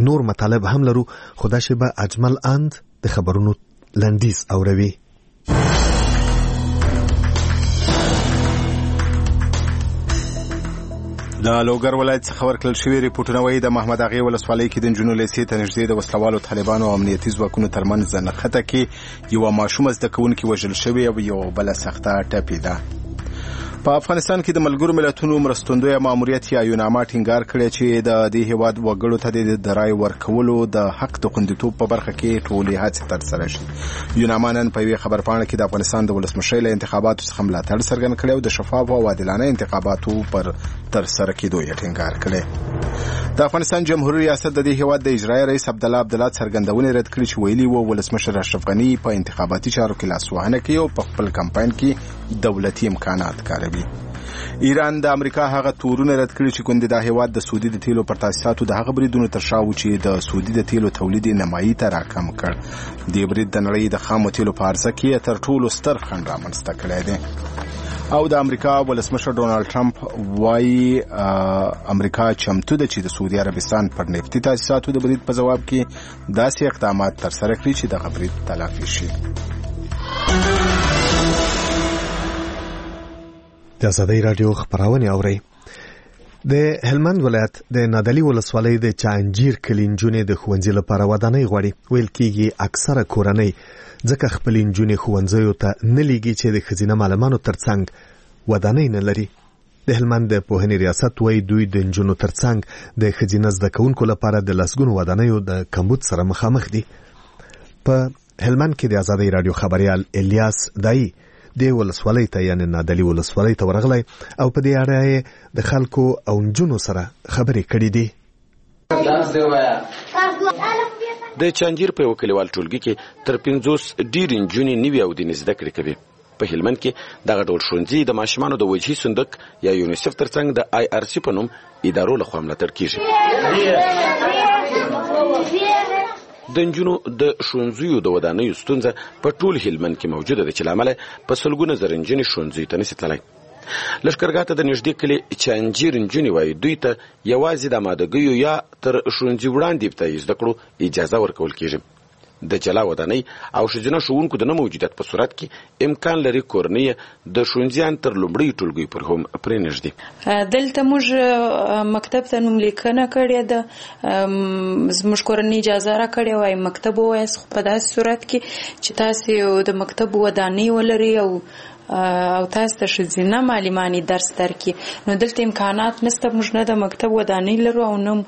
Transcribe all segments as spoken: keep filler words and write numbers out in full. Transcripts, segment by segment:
نور مطالب هم لرو، خو دا شیبه اجمل اند د خبرونو لنډیز اوروي. د لوګر ولایت څخه ورکړل شوي ریپورټونه وایي د محمد اغې ولسوالۍ کې د نجونو لیسې ته نږدې د وسلوالو طالبانو او امنیتي ځواکونو ترمنځ د نښته کې یوه ماشومه زده کوونکي وژل شوې او یوه بله سخته ټپي ده. په افغانستان کې د ملګرو ملتونو مرستندویه ماموریت یا یوناما ټینګار کړی چې د دې هیواد وګړو ته د رایې ورکولو د حق د خوندیتوب په برخه کې ټولې هڅې ترسره شي. یوناما نن په یوې خبرپاڼه کې د افغانستان د ولسمشرۍ له انتخاباتو څخه ملاتړ څرګند کړی او د شفافو او عادلانه انتخاباتو پر ترسره کېدو یې ټینګار کړی. د افغانستان جمهوریت ریاست د دې هیواد د اجرایي رئیس عبدالله عبدالله څرګندونې رد کړي چې ویلي و ولسمشر اشرف غني په انتخاباتي چارو کې لاسوهنه کوي او په خپل کمپاین کې دولتي امکانات کاروي. ایران د امریکا هغه تورونه رد کړي چې ګوندې د هیواد د سعودي د تیلو پر تاسیساتو د هغه بریدونو تر شا و چې د سعودي د تیلو تولید نیمایي ته راکم کړ. دې برید د نړۍ د خامو تیلو په عرضه کې تر ټولو ستر خنډ رامنځته کړی دی. او د امریکا ولسمشر ډونالد ټرمپ وایي امریکا چمتو ده چې د سعودي عربستان پر نفتي تاسیساتو د برید په جواب کې داسې اقدامات ترسره کړي چې دغه برید تلافي شي. د ازادۍ راډیو خبرونه اوري. د هلمند ولایت د نادعلي ولسوالۍ د چانجیر کلي نجونې د ښوونځي لپاره ودانۍ غواړي. ویل کېږي اکثره کورنۍ ځکه خپل نجونې ښوونځیو ته نه لیږي چې د ښځینه معلمانو ترڅنګ ودانۍ نه لري. د هلمند د پوهنې ریاست وایي دوی د نجونو ترڅنګ د ښځینه زده کوونکو لپاره د لسګونو ودانیو د کمبود سره مخامخ دي. په هلمند کې د ازادۍ راډیو خبريال الیاس دای د ولسوالۍ ته یعنی نادعلي ولسوالۍ ته ورغلی او په دې اړه د خلکو او نجونو سره خبرې کړې دي. د چانجیر په وکیلوال ټولګي کې تر پنځوس ډېرې نجونې نوي او دیني زده کړې کوي. په هلمند کې دغه ډول ښوونځي د ماشومانو د وجهي صندوق یا یونیسف ترڅنګ د آی آر سی په نوم ادارو لخوا ملاتړ کیږي. د نجونو د ښوونځیو د ودانیو ستونزه په ټول هلمند کې موجوده ده چې له امله په سلګونه زره نجونې ښوونځیو ته نشي تللی. لښکرګاه ته د نږدې کلي چانجیر نجونې وایي دوی ته یوازې د امادګیو یا تر ښوونځي وړاندې ابتدایي زده کړو اجازه ورکول کیږي. د جلا ودانۍ او ښځینه ښوونکو د نه موجودیت په صورت کې امکان لري کورنۍ د ښوونځیان تر لومړۍ ټولګۍ پر هم پرېنږدي. دلته موږ مکتب ته نوملیکنه کړې ده، زموږ کورنۍ اجازه راکړې وای مکتب ووایاست، خو په داسې صورت کې چې تاسې د مکتب ودانۍ ولرئ او او تاسو ته ښځینه معلمانې درس درکړي. نو دلته امکانات نشته، موږ نه د مکتب ودانۍ لرو او نه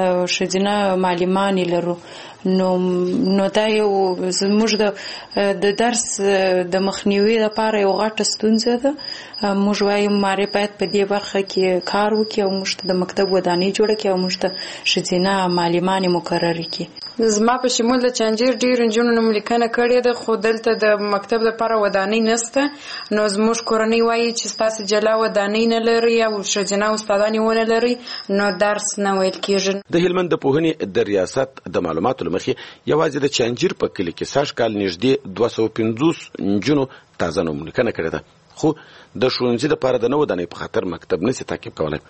ښځینه معلمانې لرو. نو نو دا یو زموږ د د درس د مخنیوي لپاره یو غټه ستونزه ده. موږ وایو ماري باید په دې برخه کې کار وکړي او موږ ته د مکتب ودانۍ جوړه کړي او موږ ته ښځینه معلمانې مقرره کړي. زما په شمول د چانجیر ډېرو نجونو نوملیکنه کړې ده، خو دلته د مکتب لپاره ودانۍ نشته. نو زموږ کورنۍ وایي چې ستاسو جلا ودانۍ نه لري او ښځینه استادانې ونه لري نو درس نه ویل کېږي. د هلمند د پوهنې د ریاست د معلوماتو له مخې یوازې د چانجیر په کلي کې سږ کال نږدې دوه سوه پنځوس نجونو تازه نوملیکنه کړې ده، خو د ښوونځي دپاره د نه ودانۍ په خاطر مکتب نشي تعقیب کولی.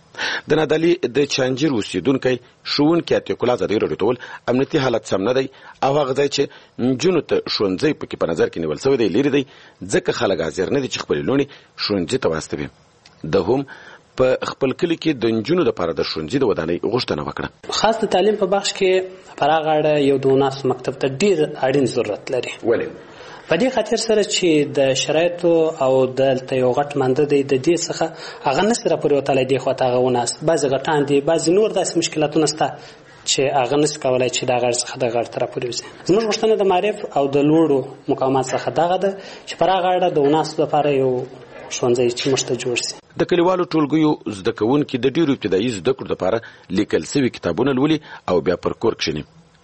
د نادعلي د چانجیر اوسېدونکی ښوونکی عتیق الله زادی راډیو ته وویل امنیتي حالت سم نه دی او هغه ځای چې نجونو ته ښوونځی پکې په نظر کې نیول شوی دی لرې دی، ځکه خلک حاضر نه دي چې خپلې لوڼې ښوونځي ته واستوي. د هم په خپل کلي کې د نجونو دپاره د ښوونځي د ودانۍ غوښتنه وکړه. خاص د تعلیم په بخش کې پر هغه اړه یو د وناسو مکتب ته ډېر اړین ضرورت لري. ولې؟ په دې خاطر سره چې د شرایطو او دلته یو غټ منده دی د دې څخه هغه نسي راپورې وتلی دی خوا ته هغه وناس بعضې غټان دي بعضې نور داسې مشکلاتونه شته چې هغه نسي کولی چې دا غړ څخه د غړ ته راپورې وځي. زموږ غوښتنه د معرف او د لوړو مقامات څخه دغه ده چې پر هغه اړه د وناسو لپاره یو ښوونځی چې موږ ته جوړ شي. د کلیوالو ټولګیو زده کوونکي د ډېرو ابتدایي زده کړو لپاره لیکل سوي کتابونه لولي او بیا پر کور کښېني.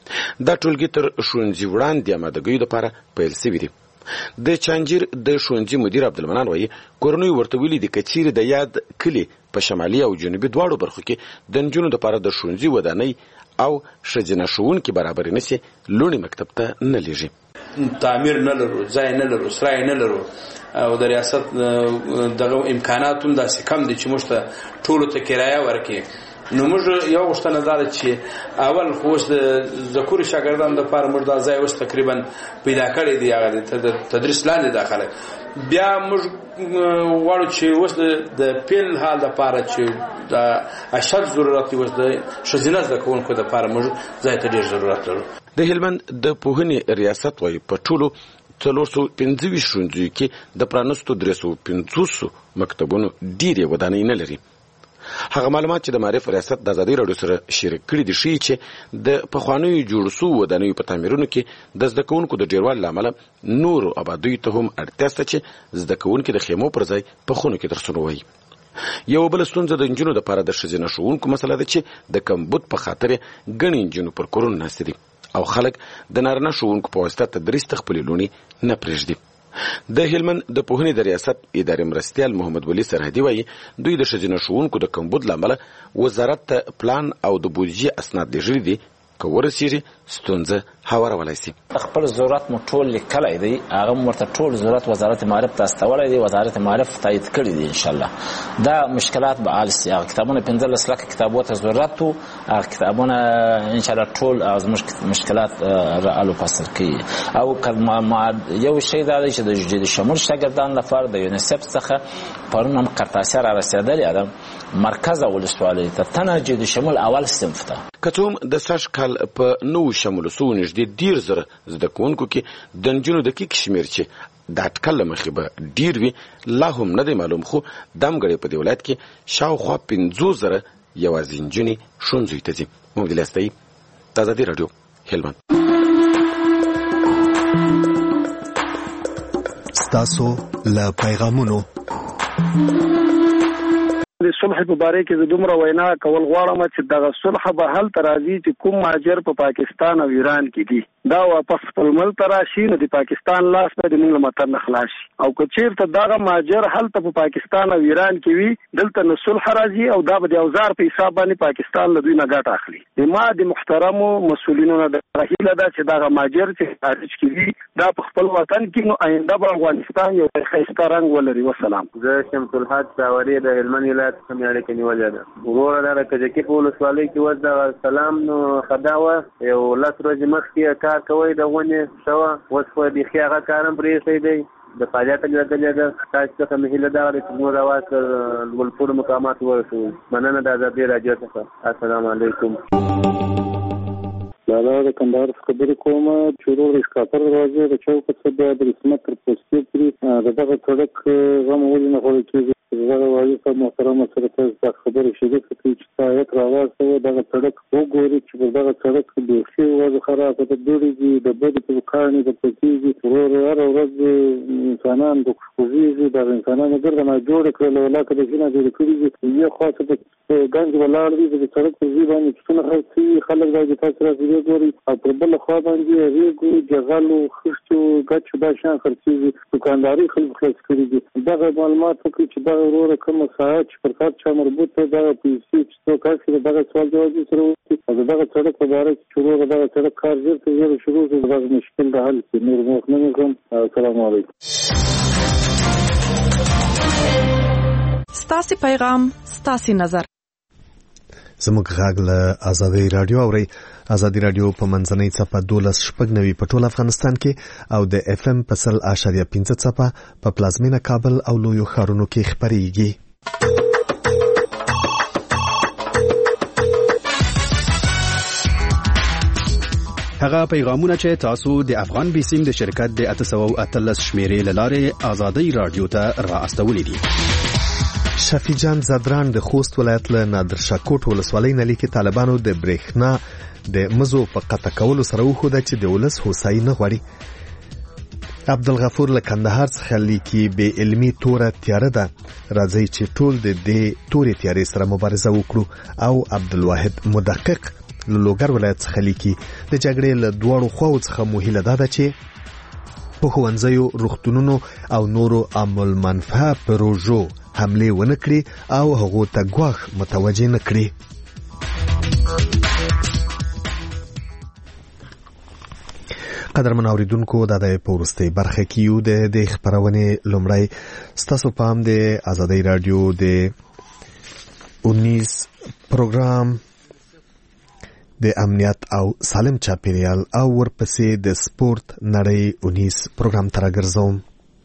دا ټولګي تر ښوونځي وړاندې امادګیو لپاره پیل سوي دي. د چانجیر د ښوونځي مدیر عبدالمنان وایي کورنیو ورته ویلي دي که چیرې د یاد کلي په شمالي او جنوبي دواړو برخو کې د نجونو دپاره د ښوونځي ودانۍ او ښځینه ښوونکي برابرې نشي لوڼې مکتب ته نه لیږي. تعمیر نه لرو، ځای نه لرو، سرای نه لرو او د ریاست دغه امکانات هم داسې کم دي چې موږ ته ټولو ته کرایه ورکړي نو موږ یو غوښتنه دا ده چې اول خو اوس د ذکوري شاګردانو لپاره موږ دا ځای اوس تقریبا پیدا کړی دی، هغه د تدریس لاندې داخله. بیا موږ غواړو چې اوس د پیل حال لپاره چې د اشد ضرورت دی، اوس د ښځینه زده کوونکو لپاره موږ ځای ته ډېر ضرورت لرو. د هلمند د پوهنې ریاست وايي په ټولو څلور سوه پنځه ویشت ښوونځیو کې د پرانیستو درې سوه پنځوسو مکتبونو ډېرې ودانۍ نه لري. هغه معلومات چې د معرف ریاست د ازادۍ راډیو سره شریک کړي دي ښیي چې د پخوانیو جوړ سوو ودانیو په تعمیرونو کې د زده کوونکو د ډېروالي له امله نورو ابادیو ته هم اړتیا شته چې زده کوونکي د خیمو پر ځای په خونو کې درسونه ووایي. یو بله ستونزه د نجونو دپاره د ښځینه ښوونکو مسله ده چې د کمبود په خاطر یې ګڼې نجونو پر کورونو ناستې دي او خلک د نارینه ښوونکو په واسطه تدریس ته خپلې لوڼې نه پرېږدي. د هلمند د پوهنې د ریاست ادارې مرستیال محمد ولي سرحدي وایي دوی د ښځینه ښوونکو د کمبود له امله وزارت ته پلان او د بودیجې اسناد لیږلي دي، که ورسیږي ستونزه هوارولی شي. خپل ضرورت مو ټول لیکلی دی، هغه مو ورته ټول ضرورت وزارت معارف ته استولی دی، وزارت معارف تایید کړي دي. انشاءالله دا مشکلات به حل شي. هغه کتابونه پنځلس لکه کتابو ته ضرورت و، هغه کتابونه انشاءالله ټول زموږ مشکلات حل و فصل کوي. او یو شی دا دی چې د جدي شمول شاګردانو لپاره د یونیسف څخه پرون هم قرطاسیه را رسېدلې ده مرکز ولسوالۍ ته تنه جدي شمول اول صنف ته. که څه هم د سږ کال په نوو شمولو سوو نږدې ډېر زره زده کوونکو کې د نجونو دقیق شمېر چې د اټکل له مخې به ډېر وي لا هم نه دی معلوم، خو دمګړی په دې ولایت کې شاوخوا پنځوس زره یوازې نجونې ښوونځیو ته ځي. محمد الیاس د ازادي راډیو هلمند. ستاسو له پیغامونو د صلح په باره کې زه دومره وینا کول غواړم چې دغه صلح به هلته راځي چې کوم مهاجر په پاکستان او ایران کې دي دا واپس خپل ملک ته راشي، نو د پاکستان لاس به د موږ له متن نه خلاص شي. او که چېرته دغه مهاجر هلته په پاکستان او ایران کې وي دلته نه صلح راځي او دا به د اوزار په حساب باندې پاکستان له دوی نه ګټه اخلي. د ما د محترمو مسؤلینو نه د هیله ده چې دغه مهاجر چې خارج کې وي دا په خپل وطن کې نو آینده به افغانستان یو ښایسته رنګ ولري. وسلام. زه شمس الحق ساوري د هلمند ولایت څخه اړیکه نیولې ده. وروره دا د کجکي په ولسوالۍ کې اوس دغه سلام نو خدا وه یو لس ورځې مخکې کار کوئ د ونې شوه، اوس خو بیخي هغه کار هم پرېښی دی، د فعالیت لګلې ده. تاسو څخه مې هیله دا ده چې زموږ اواز تر لوړپوړو مقاماتو ورسوو. مننه د ازادۍ راډیو څخه. السلام علیکم. لالا د کندهار څخه خبرې کوم چې ورور د اسکاپر دروازې د چوک څخه د رسمت تر پوستې پورې د دغه سړک غم ولې نه خوړل کېږي. دغه والي صاحب محترمه سره تاسو دا خبرې شریکه کړئ چې سایت راواستوه دغه سړک وګوري چې په دغه سړک بیخي وضع خرابه ده، دوړې دي، د بدې په کاڼي د پکېږي. ورور هره ورځ انسانان د خوږېږي، دغه انسانانو ګرده ناجوړه کړل ولاکه د ښې ناجوړه کړي دي. یو خوا څه په ګنج ولاړ دي د سړک په ځای باندې پسونه خرڅ شوي، خلک باید تاسو راسې وګورئ. او پر بله خوا باندې ریګو، جغلو، خښتو، ګچو دا شیان خرڅېږي، دوکانداري خلکو خلاص کړي دي. دغه معلومات وکړي چې دغه وروره کومه ساحه چې پر کار چا مربوط ده دغه پیسې چې څوک هسي د دغه سوال جوابي سره وکړي او د دغه سړک په باره کې چې وروره دغه سړک کار ژر تر ژره شروع کړي، دغه مشکل د حل کړي. نور موخ نه کوم. السلام علیکم. ستاسې پیغام ستاسې نظر. زموږ غږ له ازادۍ راډیو اورئ. ازادي راډیو په منځنۍ څپه دولس شپږ نوي په ټول افغانستان کې او د اف ام په سل اشاریه پنځه څپه په پلازمینه کابل او لویو ښارونو کې خپرېږي. هغه پیغامونه چې تاسو د افغان بیسیم د شرکت د اته سوه او اتلس شمیرې له لارې ازادۍ راډیو ته را استولې دي. شفیع جان زدران د خوست ولایت له نادرشاه کوټ ولسوالۍ نه لیکي طالبانو د برېښنا د مزو په قطع کولو سره وښوده چې د ولس هوسایي نه غواړي. عبدالغفور له کندهار څخه لیکي بې علمي توره تیاره ده، راځئ چې ټول د دې تورې تیارې سره مبارزه وکړو. او عبدالواحد مدقق له لوګر ولایت څخه لیکي د جګړې له دواړو خواو څخه مو هیله دا ده چې په ښوونځیو، روغتونونو او نورو عامل منفعه پروژو حمله ونه کړي او هغو ته ګواښ متوجه نه کړي. قدرمن اوریدونکو دا د پورستي برخه کې یو د خبرونه لومړی ستاسو پام د ازادۍ رادیو د اونیس پروګرام د امنیت او سالم چاپیریال او ورپسې د سپورت نړۍ اونیس پروګرام تر راګرځوم.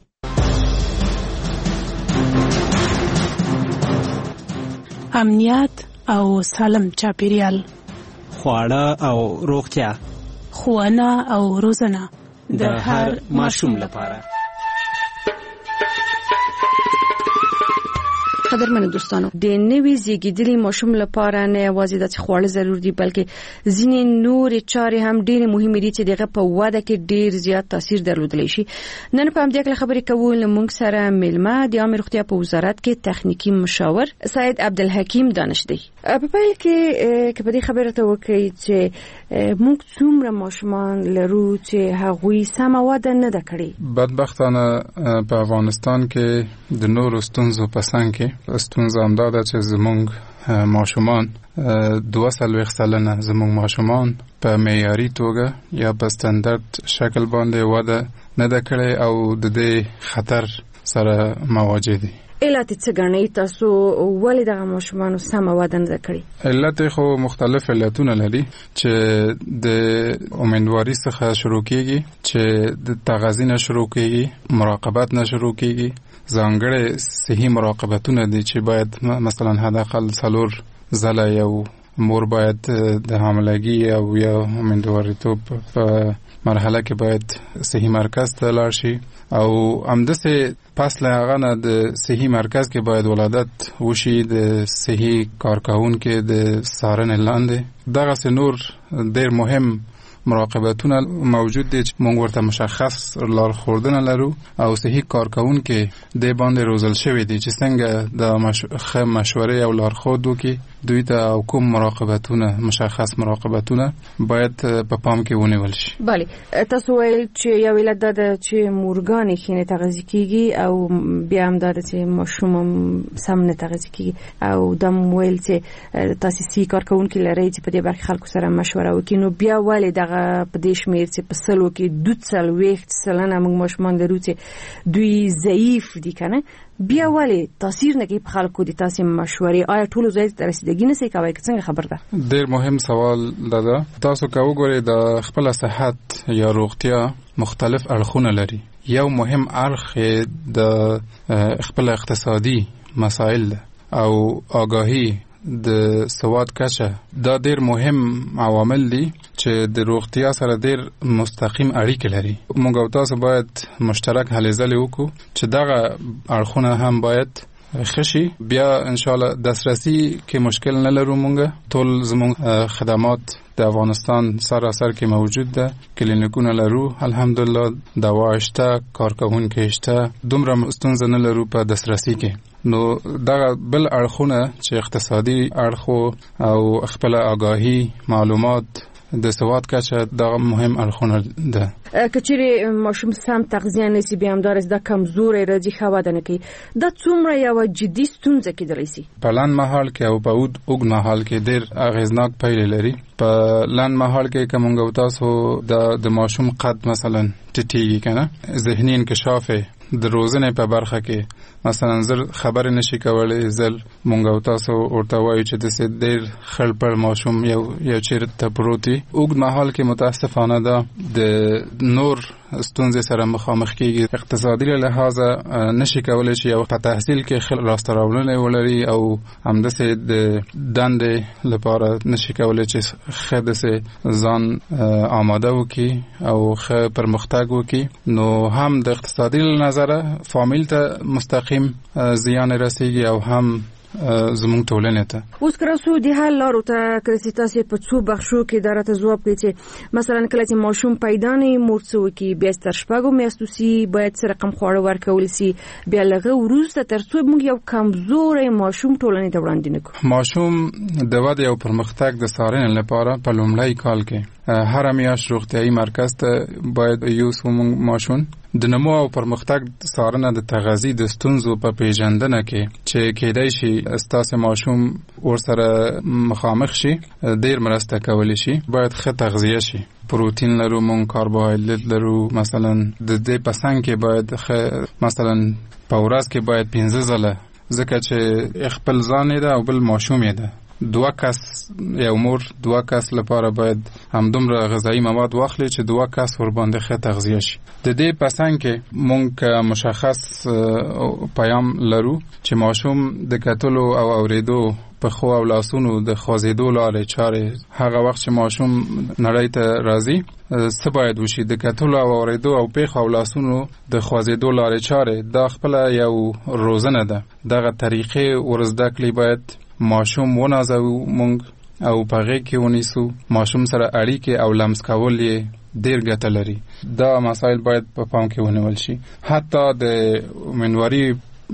امنیت او سالم چاپیریال، خواړه او روغتیا، ښوونه او روزنه د هر ماشوم لپاره. قدرمنو دوستانو، د نوي زیږیدلي ماشوم لپاره نه یوازې د خواړه ضروري دي بلکې ځینې نورې چارې هم ډېرې مهمې دي چې دغه په وده کې ډېر زیات تاثیر درلودلی شي. نن په همدې اړه خبرې کوو له موږ سره میلمه د عامه روغتیا په وزارت کې تخنیکی مشاور سید عبدالحکیم دانش دی. په پیل کې کې په دې خبره ته وکړي چې موږ څومره ماشومان لرو چې هغوی سمه وده نه ده کړې. بدبختانه په افغانستان کې د نورو ستونزو په څنګ کې ستونزه هم دا ده چې زمونږ ماشومان دوه څلوېښت سلنه زمونږ ماشومان په معیاري توګه یا په ستاندرد شکل باندې وده نه ده کړې او د دې خطر سره مواجه دي. علت څه ګڼئ تاسو ولې دغه ماشومانو سمه وده نه ده کړې؟ علت خو مختلف علتونه لري چې د امیندواري څخه شروع کیږي، چې د تغذیه نه شروع کیږي، مراقبت نه شروع کیږي، ځانګړي صحي مراقبتونه دي چې باید مثلا حداقل څلور ځله یو مور باید د حاملګي او یا امیندواریتوب په مرحله کې باید صحي مرکز ته لاړ شي او همداسې پس له هغه نه د صحي مرکز کې باید ولادت وشي د صحي کارکوونکو د څارنې لاندې. دغسې نور ډېر مهم مراقبتونه موجود دي چې موږ ورته مشخص لارښوونه لرو او صحي کارکوونکو د باندې روزل شوی دي چې څنګه د مشورې او لارښود وکړي دوی ته او کوم مراقبتونه مشخص مراقبتونه باید په پام کې ونیول شي. بله، تاسو ویل چې یو علت دا ده چې مورګانې ښې نه تغذیه کیږي او بیا هم دا ده چې ماشوم هم سم نه تغذیه کیږي او دا مو ویل چې تاسو صحي کارکوونکي لرئ چې په دې برخه خلکو سره مشوره وکړي. نو بیا ولې دغه په دې شمېر چې په سلو کې دوه څلوېښت سلنه موږ ماشومان لرو چې دوی ضعیف دي که نه، بیا ولې تاثیر نه کوي په خلکو د تاسې مشورې؟ آیا ټولو ځای ته رسیدګي نه شي کولی که څنګه خبر ده؟ ډېر مهم سوال دا ده. تاسو که وګورئ د خپله صحت یا روغتیا مختلف اړخونه لري. یو مهم اړخ د خپل اقتصادي مسائل ده او آگاهی د سواد کچه. دا ډېر مهم عوامل دي چې د روغتیا سره ډېر مستقیم اړیکې لري. موږ او تاسو باید مشترک هلې ځلې وکړو چې دغه اړخونه هم باید خشي. بیا ان شاء الله دسترسي کې مشکل نه لرو. موږ ټول زموږ خدمات د افغانستان سراسر کې موجود ده، کلینیکونه لرو الحمدلله، دوا شته، کارکوونکي شته، دومره ستونزه نه لرو په دسترسي کې. نو دغه بل اړخونه چې اقتصادي اړخ او خپل آگاهی معلومات د سواد کچه دغه مهم اړخونه ده. کچېرې ماشوم سم تغذیه نشي بیا همدارس دا کمزوري راځي ښه وده نه کوي، دا څومره یوه جدي ستونزه کېدلی شي؟ په لنډ مهال کې او په اوږد مهال کې ډېر اغېزناک پایلې لري. په لنډ مهال کې که موږ او تاسو د ماشوم قد مثلا ټیټېږي که نه، ذهني انکشاف د روزنې په برخه کې مثلا زر خبرې نشي کولی، زر مونږ او تاسو ورته وایو چې داسې ډېر خړ پړ ماشوم یو یو چېرته پروت وي. اوږد مهال کې متاسفانه ده د نور ستونزې سره مخامخ کېږي. اقتصادي له لحاظه نشي کولی چې یو په تحصیل کې ښه لاسته راوړنې ولري او همداسې د دندې لپاره نشي کولی چې ښه داسې ځان آماده وکړي او ښه پرمختګ وکړي. نو هم د اقتصادي له نظره فامیل ته مستقیم زیان رسیږي او هم زمونږ ټولنې ته. اوس که راسو د حل لارو ته کله تاسې په څو بخشو کې دا راته ځواب کړئ چې مثلا کله چې ماشوم پیدا نه وي مور څه وکړي؟ بیا تر شپږو میاشتو سي باید څه رقم خواړه ورکول سي؟ بیا له هغه وروسته تر څو موږ یو کمزوری ماشوم ټولنې ته وړاندې نه کړو؟ ماشوم د ودې او پرمختګ د څارنې لپاره په لومړی کال کې هر میاشت روغتیايي مرکز ته باید یوسو ماشوم. د نمو او پرمختګ څارنه د تغذیې د ستونزو په پیژندنه کې چې کېدای شي ستاسو ماشوم ورسره مخامخ شي ډېر مرسته کولی شي. باید ښه تغذیه شي، پروتین لرو، مونږ کاربوهایدریت لرو. مثلا د دې په څنګ کې باید مثلا په ورځ کې باید پنځه ځله ځکه چې خپل ځان یې ده او بل ماشوم یې ده. دوه کس یو مور دوه کس لپاره باید همدومره غذایی مواد واخلي چې دوه کس ور باندې ښه تغذیه شي. د دې پسند کې مونږ مشخص پیام لرو چې ماشوم د کتلو او اوریدو په خو او لاسونو د خوځېدو لارې چارې هغه وخت چې ماشوم نړۍ ته راځي څه باید وشي؟ د کتلو او اوریدو او پېښو او لاسونو د خوځېدو لارې چارې دا خپله یو روزنه ده. دغه طریقې ورزده کړي باید ماشوم ونازوو مونږ او په غېږ کې ونیسو. ماشوم سره اړیکې او لمس کول یې ډېر ګټه لري. دا مسایل باید په پام کې ونیول شي. حتی د منوري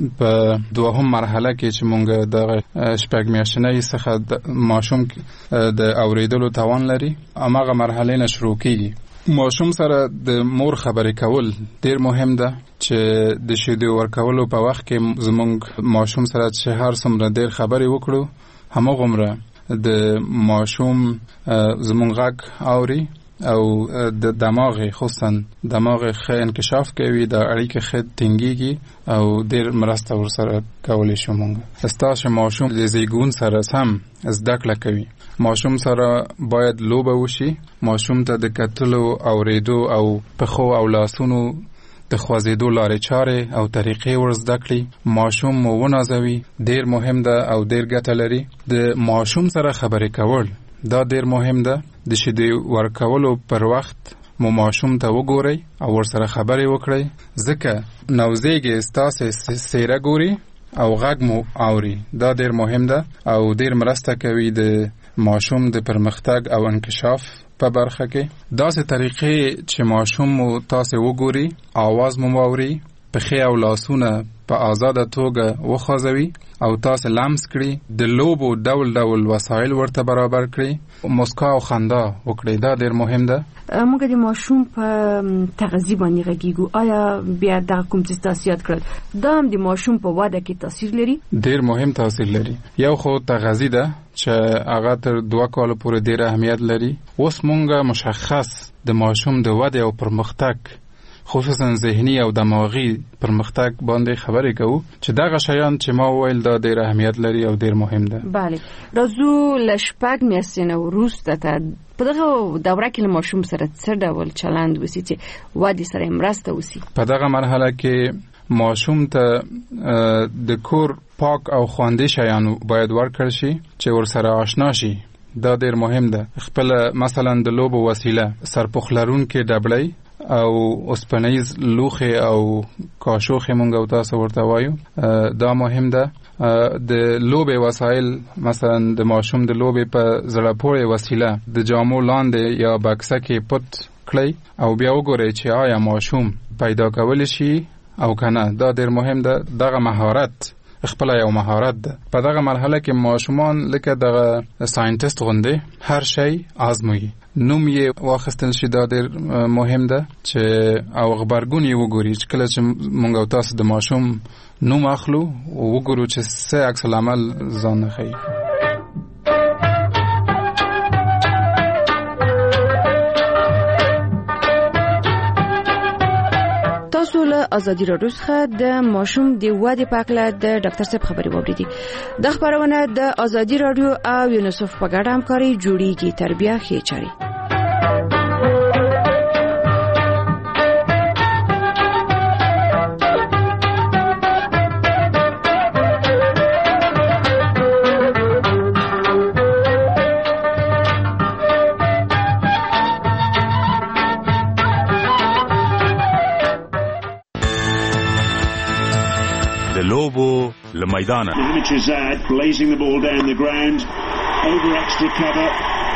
په دوهم مرحله کې چې مونږ د شپږ میاشتنۍ څخه ماشوم د اوریدلو توان لري هماغه مرحله نه شروع کیږي. ماشوم سره د مور خبرې کول ډیر مهم ده چې د شیدو ورکولو په وخت کې زمونږ ماشوم سره چې هر څومره ډیر خبرې وکړو هماغومره د ماشوم زمونږ غږ اوري او د دماغ خصوصا دماغ ښه انکشاف کوي، د اړیکې ښه ټینګېږي او ډېر مرسته ورسره کولی شو. مونږ ستاسو ماشوم د زیږون سره سم زده کړه کوي. ماشوم سره باید لوبه وشي. ماشوم ته د کتلو اوریدو او پښو او لاسونو د خوځېدو لارې چارې او طریقې ور زده کړي. ماشوم مو ونازوي، ډېر مهم ده او ډېر ګټه لري. د ماشوم سره خبرې کول دا ډیر مهم ده. د شیدې ورکولو پر وخت مو ماشوم ته وګورئ او ورسره خبرې وکړئ، ځکه نوزیږي ستاسې څیره ګوري او غږ مو اوري. دا ډیر مهم ده او ډیر مرسته کوي د ماشوم د پرمختګ او انکشاف په برخه کې. داسې طریقې چې ماشوم مو تاسې وګوري، آواز مو واوري، پښې او لاسونه په آزاده توګه وخوځوي او تاسو لمس کړي، د لوبو ډول ډول وسایل ورته برابر کړي، مسکا او خندا وکړي. دا ډیر مهم ده. موږ د ماشوم په تغذیه باندې غږیږو. آیا بیا د کوم څه تاسو یاد کړل دا هم د ماشوم په وده کې تاثیر لري؟ ډیر مهم تاثیر لري. یو خو تغذیه ده چې هغه تر دوه کال پورې ډیر اهمیت لري. اوس مونږه مشخص د ماشوم د وده او پرمختګ خصوصا ذهنی او دماغي پرمختګ باندې خبرې کوو چې دغه شیان چې ما ویل دا ډېر اهمیت لري او ډېر مهم ده. بله، راځو له شپږ میاشتې نه وروسته ته په دغه دوره کې له ماشوم سره څه ډول چلند وسي چې ودې سره مرسته وسي؟ په دغه مرحله کې ماشوم ته د کور پاک او خوندي شیان باید ورکړل شي چې ورسره آشنا شي. دا ډېر مهم ده. خپل مثلا د لوبو وسیله سرپوښ لرونکې ډبلۍ او اوسپنیز لوخه او کاشوخه مونږ او تاسو ورته وایو، دا مهم ده. د لوبې وسایل مثلا د ماشوم د لوبې په زړه پورې وسیله د جامو لاندې یا بکسه کې پټ کړئ او بیا وګورئ چې آیا ماشوم پیدا کولی شي او کنه. دا ډېر مهم ده. دغه مهارت خپل یو مهارت ده. په دغه مرحله کې ماشومان لکه دغه ساينټیست غوندې هر شی آزموي. نوم یې واخیستل شي. دا ډېر مهم ده چې او خبرګون یې وګوري چې کله چې مونږ او تاسو د ماشوم نوم اخلو وګورو چې څه عکس العمل ځان ښیي. تاسو له ازادي راډیو څخه د ماشوم د ودې په اړه د ډاکټر صاحب خبرې واورېدې. د خبرونه د ازادي راډیو او یونیسف په ګډه همکاري جوړیږي. تربیه ښې چارې. لوبو لمیدانه blazing the ball down the ground over extra cover.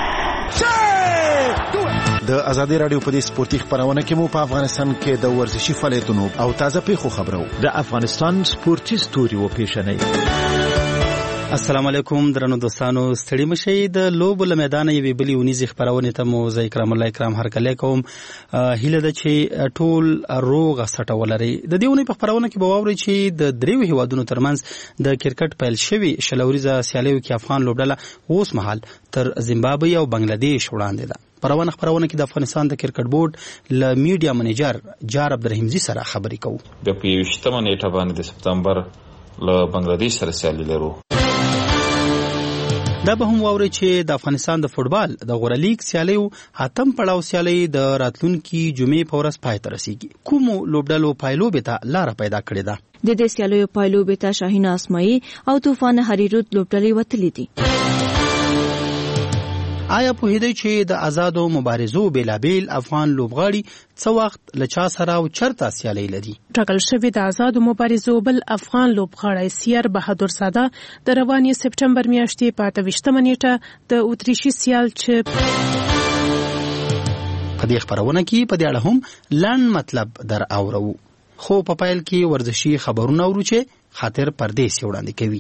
د ازادي رادیو په دې سپورتي خبرونه کې مو په افغانستان کې د ورزشي فعالیتونو او تازه پیښو خبرو د افغانستان سپورتي ستوري و پیښنې. السلام علیکم درنو دوستانو، ستړي مشئ. د لوبو له میدانه یوې بلې اونیزې خبرونې ته مو زه اکرام الله اکرام هرکلی کوم. هیله ده چې ټول روغ سټه ولرئ. د دې اونۍ په خبرونه کې به واورئ چې د دریو هیوادونو ترمنځ د کرکټ پیل شوي شل اوریزه سیالیو کې افغان لوبډله اوس مهال تر زیمبابوې او بنگلادیش وړاندې ده. په روانه خبرونه کې د افغانستان د کرکټ بورډ له میډیا منیجر جار عبدالرحیمزي سره خبرې کوو. د یویشتمه نیټه باندې د سپتمبر له بنگلاديش سره سیالي لرو. دا به هم واوري چې د افغانستان د فوټبال د غوره لیګ سیالیو اتم پړاو سیالي د راتلونکي جمعې په ورځ پای ته رسیږي. کومو لوبډلو پایلوبې ته لاره پیدا کړې ده؟ د دې سیالیو پایلوبې ته شاهین اسماعي او طوفان هریرود لوبډلې وتلې دي. آیا پوهیدئ چې د آزادو مبارزو بیلابیل افغان لوبغاړي څه وخت له چا سره او چرته سیالي لري؟ ټاکل شوی د آزادو مبارزو بل افغان لوبغاړی سیر بهادر ساده د رواني سپټمبر میاشتې په اته ویشتمه نیټه د اتریشي سیال چې په دې خبرونه کې په دې اړه هم لنډ مطلب در اورو، خو په پایل کې ورزشي خبرونه اورو چې خاطر پردیس وړاندې کوي.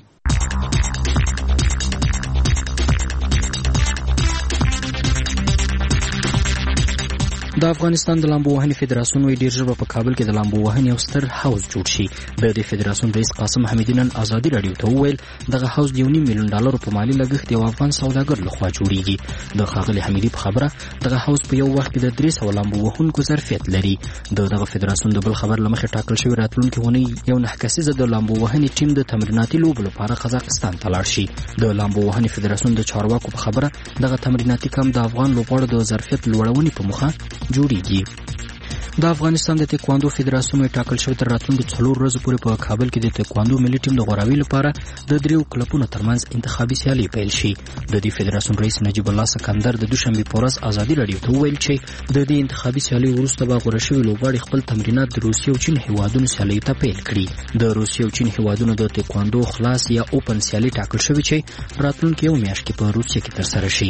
د افغانستان د لامبو وهنې فدراسیون وایي ډېر ژر په کابل کې د لامبو وهنې یو ستر حوض جوړ شي. د دې فدراسیون رئیس قاسم حمیدي نن ازادي راډیو ته وویل دغه حوض د یو نیم میلیون ډالرو په مالي لګښت یو افغان سوداګر لخوا جوړیږي. د ښاغلي حمیدي په خبره دغه حوض په یو وخت کې د درې سوه لامبو وهونکو ظرفیت لري. د دغه فدراسیون د بل خبر له مخې ټاکل شوی راتلونکي اونۍ یو نهه کسیزه د لامبو وهنې ټیم د تمریناتي لوبو لپاره قزاقستان ته لاړ شي. د لامبو وهنې فدراسیون د چارواکو په خبره دغه تمریناتي کمپ د افغان لوبغاړو د ظرفیت لوړونې په موخه جوړیږي. د افغانستان د تکواندو فدراسیون ټاکل شوی تر راتلونکي څلور ورځې پورې په کابل کې د تکواندو ملي ټیم د غوراوي لپاره د دریو کلبونو ترمنځ انتخابي سیالي پیل شي. د دې فدراسیون رئیس نجیب الله سکندر د دوشنبه په ورځ ازادي راډیو ته وویل چې د دې انتخابي سیالي وروسته به غوړه شوي لوبغاړي خپل تمرینات د روسیې او چین هیوادونو سیالۍ ته پیل کړي. د روسیې او چین هیوادونو د تکواندو خلاص یا اوپن سیالي ټاکل شوی چې راتلونکي یو میاشت کې په روسیې کې ترسره شي.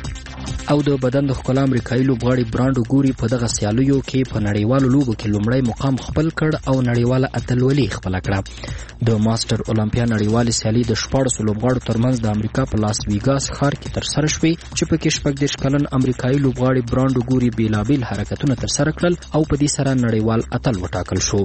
او د بدن د ښکلا امریکایي لوبغاړي برانډو ګوري په دغه سیالیو کې په نړیوالو لوبو کې لومړی مقام خپل کړ او نړیواله اتلولي خپله کړه. د ماستر اولمپیا نړیوالې سیالي د شپاړسو لوبغاړو ترمنځ د امریکا په لاس ویګاس ښار کې ترسره شوې چې پکې شپږدېرش کلن امریکایي لوبغاړي برانډو ګوري بېلابېل حرکتونه ترسره کړل او په دې سره نړیوال اتل وټاکل شو.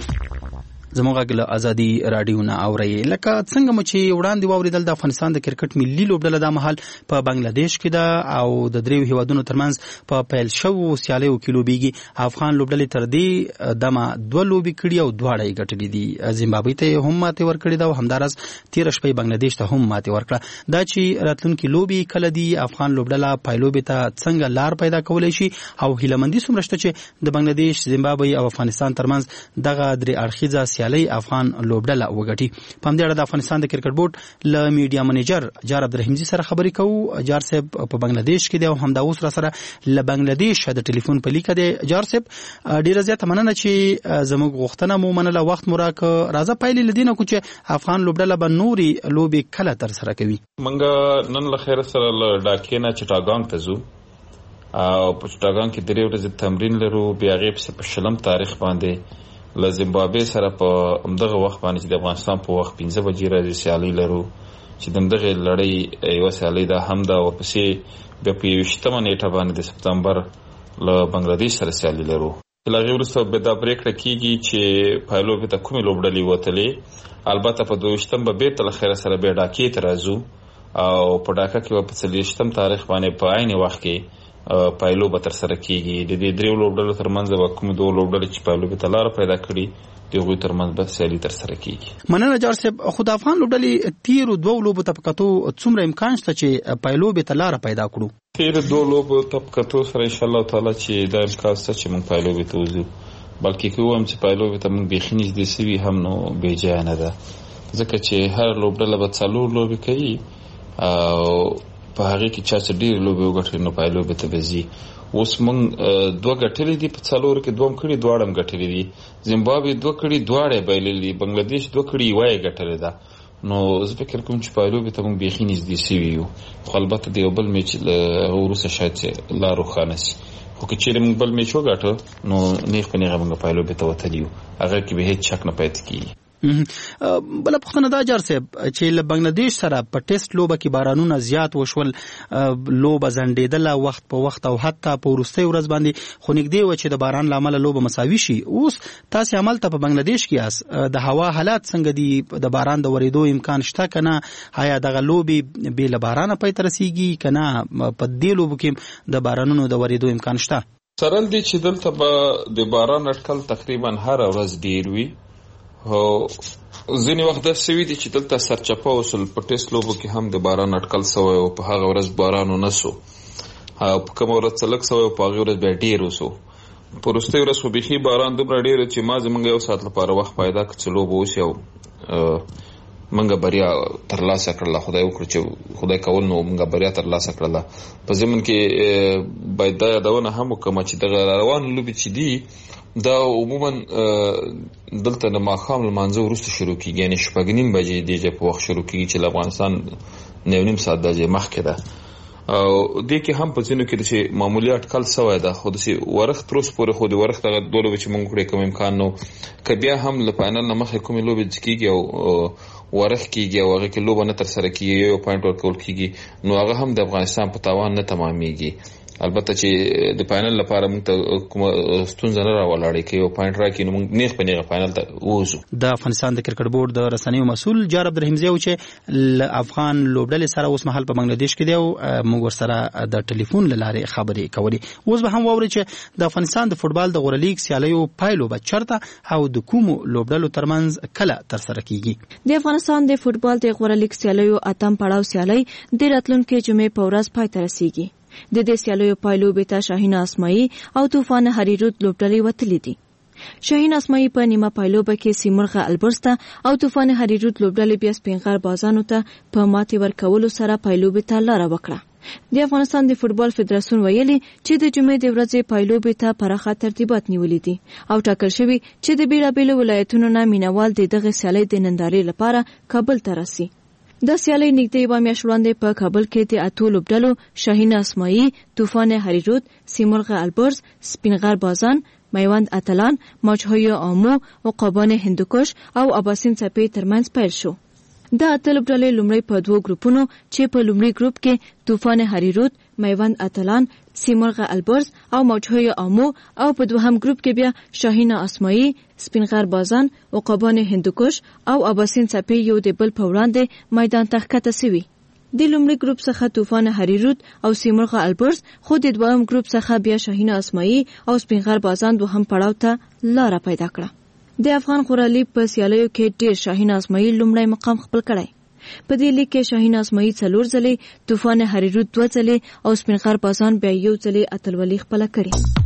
زموږ غږ له ازادي راډیو نه اورئ. لکه څنګه مو چې وړاندې واورېدل د افغانستان د کرکټ ملي لوبډله دا مهال په بنگلاديش کې ده او د دریو هیوادونو ترمنځ په پیل شوو سیالیو کې لوبېږي. افغان لوبډلې تر دې دمه دوه لوبې کړي او دواړه یې ګټلې دي. زیمبابوې ته هم ماتې ورکړې ده او همداراز تېره شپه بنگلاديش ته هم ماتې ورکړه. دا چې راتلونکي لوبې کله دي، افغان لوبډله پایلوبې ته څنګه لار پیدا کولی شي او هیلهمندي څومره شته چې د بنگلاديش، زیمبابوې او افغانستان ترمنځ دغه درې اړخیزه سیالۍ افغان لوبډله وګټي. په همدې اړه د افغانستان د کرکټ بورډ له میډیا منیجر جار عبدالرحیمزي سره خبرې کوو. جار صاحب په بنگلاديش کې دی او همدا اوس را سره له بنگلاديش د ټلیفون په لیکه دی. جار صاحب ډیره زیاته مننه چې زموږ غوښتنه مو منله، وخت مو راکړ. راځه پایلې له دې نه کوو چې افغان لوبډله به نورې لوبې کله ترسره کوي. موږ نن له خیره سره له ډاکې نه چټاګانګ ته ځو او په چټاګانګ کې درې ورځې تمرین لرو. بیا هغې پسې په شلم تاریخ باندې له زیمبابوې سره په همدغه وخت باندې چې د افغانستان په وخت پنځه بجې راځي سیالۍ لرو چې د همدغې لړۍ یوه سیالۍ ده هم ده. ورپسې بیا په یوویشتمه نیټه باندې د سپتمبر له بنګلادیش سره سیالي لرو. له هغې وروسته بیا دا پرېکړه کېږي چې پایلوبې ته کومې لوبډلې وتلې. البته په دوه-ویشتم به بېرته له خیره سره بیا ډاکې ته راځو او په ډاکه کې به په څلوېښتم تاریخ باندې په عین وخت کې پایلوبه ترسره کېږي. د دې دریو لوبډلو ترمنځ به کومې دوه لوبډلې چې پایلوبې ته لاره پیدا کړي د هغوی ترمنځ به سیالي ترسره کېږي. مننه جار صاحب. خو د افغان لوبډلې تېرو دوو لوبو ته په کتو څومره امکان شته چې پایلوبې ته لاره پیدا کړو؟ تېرو دوو لوبو ته په کتو سره انشاءالله تعالی چې دا امکان شته چې موږ پایلوبې ته وځو. بلکې که ووایم چې پایلوبې ته موږ بیخي نږدې سوي هم نو بېجایه نه ده، ځکه چې هره لوبډله به څلور لوبې کوي او په هغې کې چا چې ډېرې لوبې وګټلې نو پایلوبې ته به ځي. اوس موږ دوه ګټلې دي په څلورو کې، دوه هم کړي دواړه هم ګټلې دي. زیمبابوې دوه کړي دواړه یې بایللي، بنګلادیش دوه کړي یوه یې ګټلې ده. نو زه فکر کوم چې پایلوبې ته موږ بیخي نږدې سوي یو. خو البته د یو بل میچ له هغه وروسته شاید چې لا روښانه سي. خو که چیرې موږ بل میچ وګاټه نو نیغ په نیغه موږ پایلوبې ته وتلي یو، هغه کې به هېڅ شک نه پاتې کېږي. بله پوښتنه دا جار صاحب چې له بنګلادیش سره په ټیسټ لوبه کې بارانونه زیات وشول، لوبه ځنډېدله وخت په وخت او حتی په وروستۍ ورځ باندې خو نږدې وه چې د باران له امله لوبه مساوي شي. اوس تاسې هملته په بنګلادیش کې یاست، د هوا حالات څنګه دي؟ د باران د ورېدو امکان شته که نه؟ آیا دغه لوبې بې له بارانه پای ته رسېږي که نه؟ په دې لوبو کې د بارانونو د ورېدو امکان شته؟ سرل دی چې دلته به د باران اټکل تقریبا هره ورځ ډېر وي ځینې وخت داسې وي چې دلته سرچپه وسول په ټیسټ لوبو کې هم د باران اټکل سوی او په هغه ورځ باران ونه سو او په کومه ورځ څه لږ سوی او په هغې ورځ بیا ډېر وسو. په وروستۍ ورځ خو بیخي باران دومره ډېر چې ما زموږ یو ساعت لپاره وخت پیدا کړ چې لوبه وسي او موږ بریا ترلاسه کړله. خدای وکړو چې خدای کول نو موږ بریا ترلاسه کړله. په ضمن کې باید دا یادونه هم وکړم چې دغه روانو لوبې چې دي دا عموما دلته د ماښام لمانځه وروسته شروع کېږي، یعنې شپږ نیم بجې دې په وخت شروع کېږي چې له افغانستان نه یو نیم ساعت بجې مخکې ده. او دې کې هم په ځینو کې چې معمولي اټکل سوی ده خو داسې ورښت تر اوسه پورې خو د ورښت هغه دوه لوبې چې موږ وکړې کوم امکان نه و. که بیا هم له فاینل نه مخکې کومې لوبې کېږي او ورښت کېږي او هغې کې لوبه نه ترسره کېږي یو پوینټ ورکول کېږي نو هغه هم د افغانستان په تاوان نه تمامېږي. البته چې د فاینل لپاره موږ ته کومه ستونزه نه راولاړې که یو پوینټ راکړي نو موږ نیغ په نیغه فاینل ته ووځو. د افغانستان د کرکټ بورډ د رسنیو مسؤل جار عبدالرحیمزی و چې له افغان لوبډلې سره اوس مهال په بنګلادیش کې دی او موږ ورسره د ټلیفون له لارې خبرې کولې. اوس به هم واورئ چې د افغانستان د فوټبال د غوره لیګ سیالیو پایلو به چېرته او د کومو لوبډلو ترمنځ کله ترسره کیږي. د افغانستان د فوټبال د غوره لیګ سیالیو اتم پړاو سیالۍ د راتلونکي جمعې په ورځ پای ته رسیږي. د دې سیالیو پایلو بیتا شاهین اسماعی او طوفان حریرود لوبډلې وتلې دي. شاهین اسماعی په نیمه پایلوبه کې سیمرغه البرز ته او طوفان حریرود لوبډلې بیا سپینغر بازانو ته په ماتې ورکولو سره پایلوبې ته لاره وکړه. د افغانستان د فوټبال فدراسیون ویلي چې د جمعې د ورځې پایلوبې ته پراخه ترتیبات نیولي دي او ټاکل شوي چې د بیلابیلو ولایتونو نه مینوال د دغه سیالۍ د نندارې لپاره کابل ته راسي. د سیالۍ نږدې یوه میاشت وړاندې په کابل کې د اتو لوبډلو شاهین اسماعی، طوفان حریرود، سیمرغ البرز، سپینغر بازان، میوند اتلان، ماچهای آمو، عقابان هندوکش او اباسین څپې ترمنځ پیل شو. د اته لوبډلې لومړی په دوو ګروپونو چې په لومړي ګروپ کې طوفان حریرود، میوند اتلان، سیمرغ البرز او موجهای آمو او په دوهم ګروپ کې بیا شاهین اسماعی، سپینغر بازان، عقابان هندوکش او اباسین څپې یو د بل په وړاندې میدان ته ښکته سوي. د لومړي ګروپ څخه طوفان حریرود او سیمرغ البرز خو د دویم ګروپ څخه بیا شاهین اسماعی او سپینغر بازان دوهم پړاو ته لاره پیدا کړه. د افغان غوره لیګ په سیالیو کې ډیر شاهین اسماعی لومړی مقام خپل کړی. په دې لیګ کې شاهین اسماعی څلور ځلې، طوفان حریرود دوه ځلې او سپینغر بازان بیا یو ځلې اتلولي خپله کړې.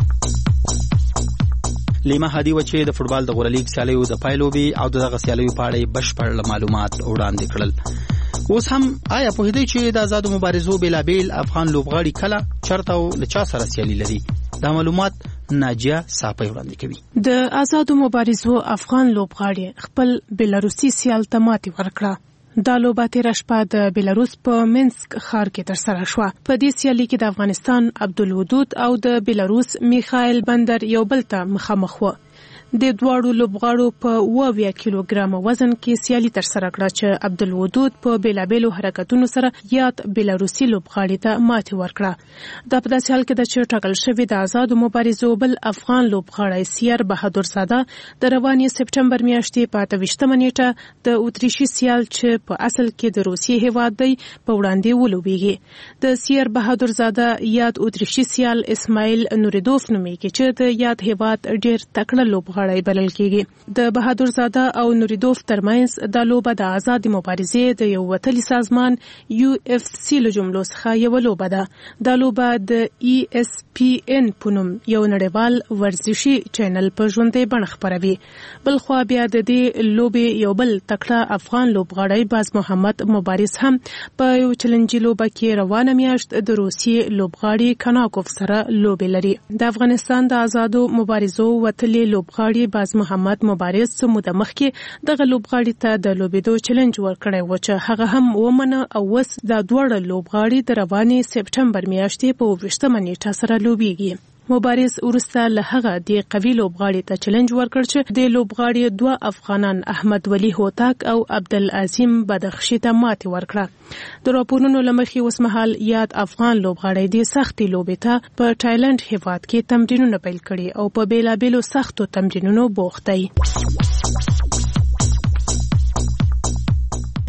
لیما هادي و چې د فوټبال د غوره لیګ سیالیو د پایلوبې او دغه سیالیو په اړه بشپړ معلومات وړاندې کړل. اوس هم آیا پوهېدئ چې د آزادو مبارزو بیلابیل افغان لوبغاړي کله چېرته او له چا سره سیالي لري؟ دا معلومات ناجیه صافی وړاندې کوي. د آزادو مبارزو افغان لوبغاړي خپل بلاروسي سیال ته ماتې ورکړه. دا لوبه تېره شپه د بیلاروس په منسک ښار کې ترسره شوه. په دې سیالي کې د افغانستان عبدالودود او د بیلاروس میخایل بندر یو بل ته مخامخ وه. د دواړو لوبغاړو په اوه اویا کیلوګرامه وزن کې سیالي ترسره کړه چې عبدالودود په بیلابیلو حرکتونو سره یاد بیلاروسي لوبغاړي ته ماتې ورکړه. دا په داسې حال کې ده چې ټاکل شوي د آزادو مبارزو بل افغان لوبغاړی سیر بهادر زاده د روانې سپټمبر میاشتې په اته ویشتمه نیټه د اتریشي سیال چې په اصل کې د روسیې هیواد دی په وړاندې ولوبېږي. د سیر بهادر زاده یاد اتریشي سیال اسماعیل نوریدوف نومیږي چې د یاد هیواد ډېر تکړه لوبغاړی بلل کېږي. د بهادر زاده او نوریدوف ترمنځ دا لوبه د آزادې مبارزې د یو وتلي سازمان یو اف سی له جملو څخه یوه لوبه ده. دا لوبه د ای اس پی ان په نوم یو نړیوال ورزشي چینل په ژوندۍ بڼه خپروي. بلخوا بیا د دې لوبې یو بل تکړه افغان لوبغاړی باز محمد مبارز هم په یو چلنجي لوبه کې روانه میاشت د روسیې لوبغاړي کناکوف سره لوبې لري. د افغانستان د آزادو مبارزو وتلي لوبغاړي باز محمد مبارز څه موده مخکې دغه لوبغاړي ته د لوبېدو چلنج ورکړی و چې هغه هم ومنه او اوس دا دواړه لوبغاړي د روانې سپټمبر میاشتې په اووه ویشتمه نیټه سره لوبېږي. مبارز وروسته له هغه د قوي لوبغاړي ته چلنج ورکړ چې د لوبغاړي دوه افغانان احمد ولی هوتک او عبدالعظیم بدخشي ته ماتې ورکړه. د راپورونو له مخې اوس مهال یاد افغان لوبغاړی د سختې لوبې ته په تایلند هیواد کې تمرینونه پیل کړي او په بیلابیلو سختو تمرینونو بوخت دی.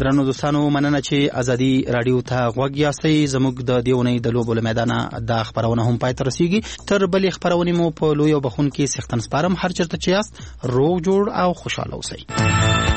درنو دوستانو مننه چې ازادي رادیو ته غوږ یاستئ. زموږ د دې اونۍ د لوبو له میدانه دا خبرونه هم پای ته رسیږي. تر بلې خبرونې مو په لوی او بخون کې سختن سپارم. هر چېرته چې یاست روغ جوړ او خوشاله اوسئ.